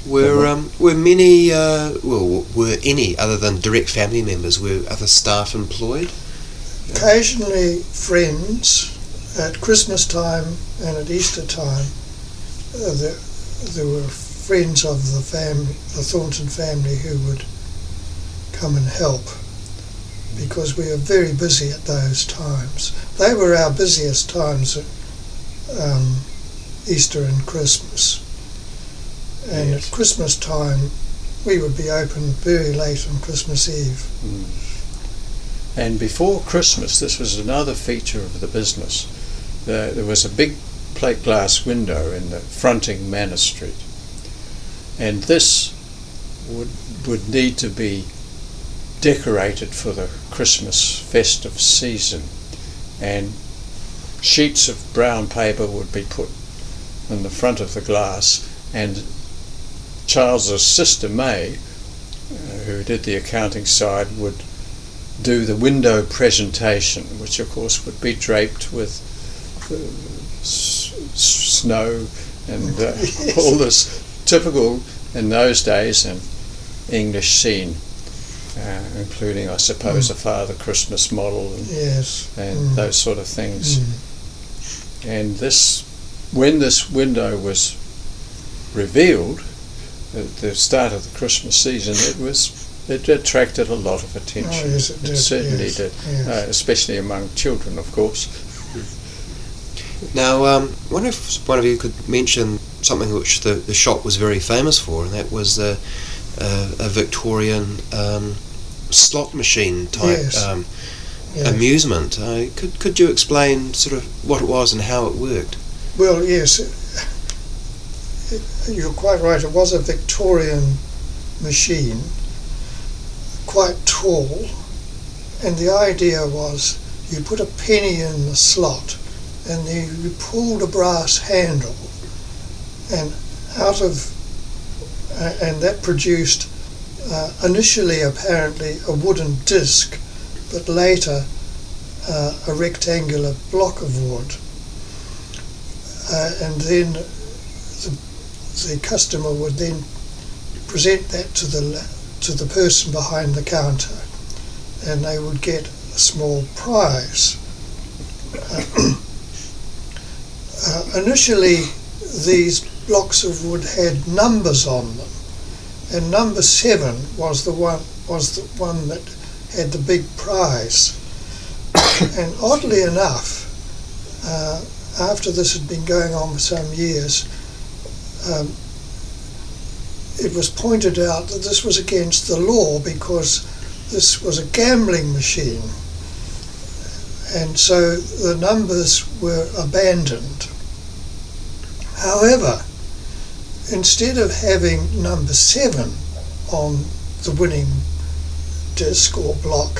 Were many, were any other than direct family members, were other staff employed? Occasionally friends. At Christmas time and at Easter time, there were friends of the family, the Thornton family, who would come and help, because we were very busy at those times. They were our busiest times at Easter and Christmas. And Yes. at Christmas time, we would be open very late on Christmas Eve. And before Christmas, this was another feature of the business. There was a big plate glass window in the fronting Manor Street, and this would need to be decorated for the Christmas festive season, and sheets of brown paper would be put in the front of the glass, and Charles's sister May, who did the accounting side, would do the window presentation, which of course would be draped with snow and all this typical, in those days, an English scene, including, I suppose, a Father Christmas model and those sort of things. And when this window was revealed at the start of the Christmas season, it attracted a lot of attention. Oh, yes, it did. It certainly Yes, did, yes. especially among children, of course. Now, I wonder if one of you could mention something which the shop was very famous for, and that was a Victorian slot machine type amusement. Could you explain sort of what it was and how it worked? Well, yes, you're quite right. It was a Victorian machine, quite tall, and the idea was you put a penny in the slot, and then you pulled a brass handle, and and that produced initially apparently a wooden disc, but later a rectangular block of wood, and then the customer would then present that to the person behind the counter, and they would get a small prize. Initially, these blocks of wood had numbers on them, and number 7 was the one that had the big prize. And oddly enough, after this had been going on for some years, it was pointed out that this was against the law because this was a gambling machine, and so the numbers were abandoned. However, instead of having number 7 on the winning disc or block,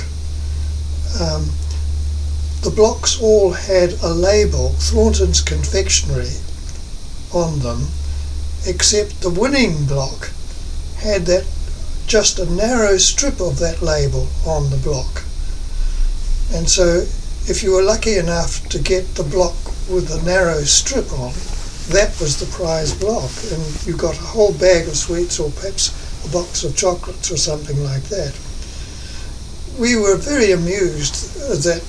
the blocks all had a label, Thornton's Confectionery, on them, except the winning block had just a narrow strip of that label on the block. And so if you were lucky enough to get the block with the narrow strip on, that was the prize block, and you got a whole bag of sweets or perhaps a box of chocolates or something like that. We were very amused that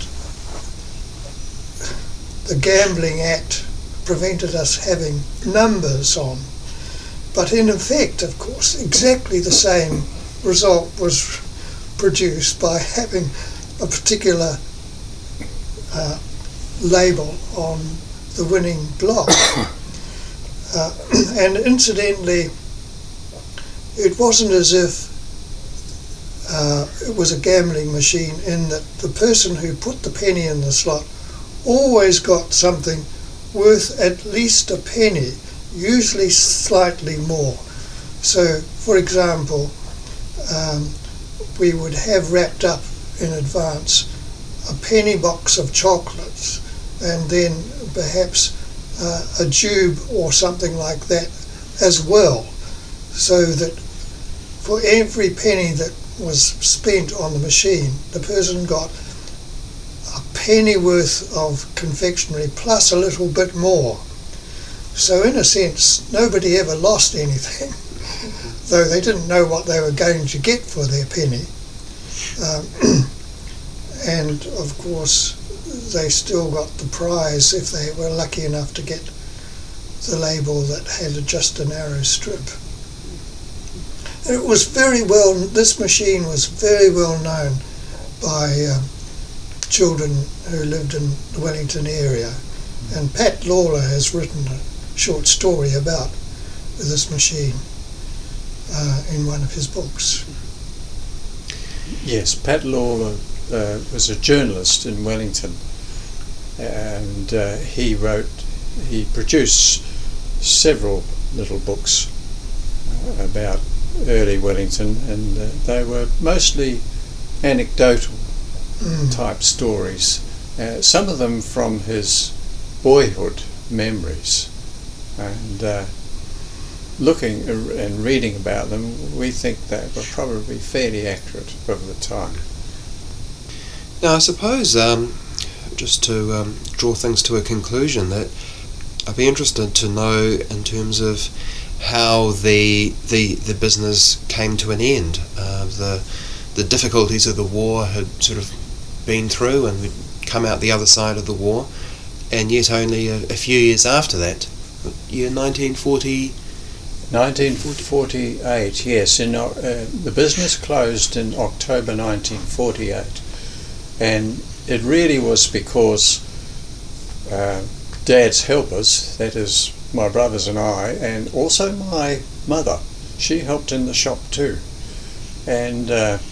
the Gambling Act prevented us having numbers on, but in effect, of course, exactly the same result was produced by having a particular label on the winning block. And incidentally, it wasn't as if it was a gambling machine, in that the person who put the penny in the slot always got something worth at least a penny, usually slightly more. So, for example, we would have wrapped up in advance a penny box of chocolates, and then perhaps a tube or something like that as well, so that for every penny that was spent on the machine, the person got a penny worth of confectionery plus a little bit more. So in a sense, nobody ever lost anything. though they didn't know what they were going to get for their penny. And of course they still got the prize if they were lucky enough to get the label that had just a narrow strip. And it was this machine was very well known by children who lived in the Wellington area, and Pat Lawler has written a short story about this machine in one of his books. Yes, Pat Lawler was a journalist in Wellington, and he produced several little books about early Wellington, and they were mostly anecdotal type stories, some of them from his boyhood memories, and looking and reading about them, we think they were probably fairly accurate of the time. Now I suppose, just to draw things to a conclusion, that I'd be interested to know in terms of how the business came to an end. The difficulties of the war had sort of been through, and we'd come out the other side of the war, and yet only a few years after that, year 1940. 1948, yes. The business closed in October 1948, and it really was because Dad's helpers, that is my brothers and I, and also my mother, she helped in the shop too. And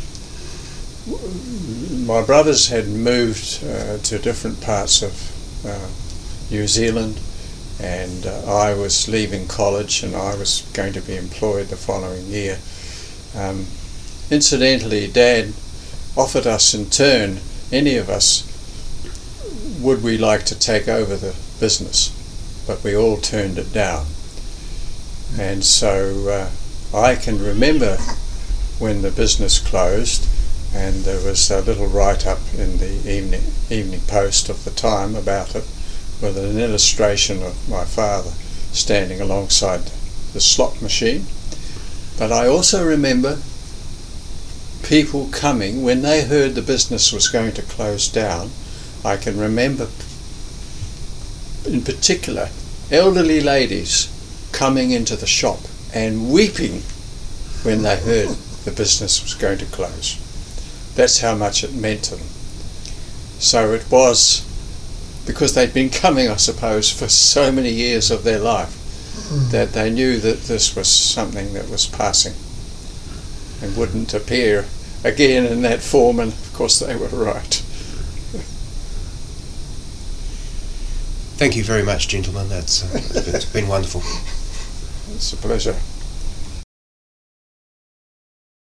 my brothers had moved to different parts of New Zealand, and I was leaving college and I was going to be employed the following year. Incidentally, Dad offered us in turn, any of us, would we like to take over the business, but we all turned it down. And so I can remember when the business closed, and there was a little write-up in the Evening Post of the time about it, with an illustration of my father standing alongside the slot machine. But I also remember people coming when they heard the business was going to close down. I can remember in particular elderly ladies coming into the shop and weeping when they heard the business was going to close. That's how much it meant to them. So it was because they'd been coming, I suppose, for so many years of their life, that they knew that this was something that was passing and wouldn't appear again in that form, and of course they were right. Thank you very much, gentlemen. It's been wonderful. It's a pleasure.